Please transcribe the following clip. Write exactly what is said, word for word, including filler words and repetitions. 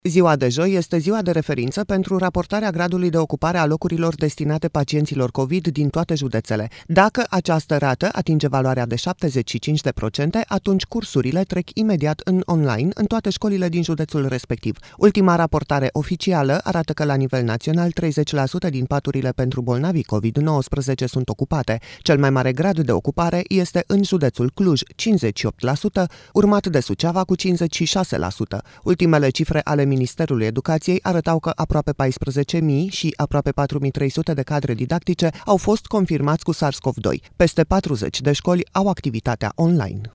Ziua de joi este ziua de referință pentru raportarea gradului de ocupare a locurilor destinate pacienților COVID din toate județele. Dacă această rată atinge valoarea de șaptezeci și cinci la sută, atunci cursurile trec imediat în online în toate școlile din județul respectiv. Ultima raportare oficială arată că la nivel național treizeci la sută din paturile pentru bolnavii COVID nouăsprezece sunt ocupate. Cel mai mare grad de ocupare este în județul Cluj, cincizeci și opt la sută, urmat de Suceava cu cincizeci și șase la sută. Ultimele cifre ale Ministerului Educației arătau că aproape paisprezece mii și aproape patru mii trei sute de cadre didactice au fost confirmați cu SARS-CoV doi. Peste patruzeci de școli au activitatea online.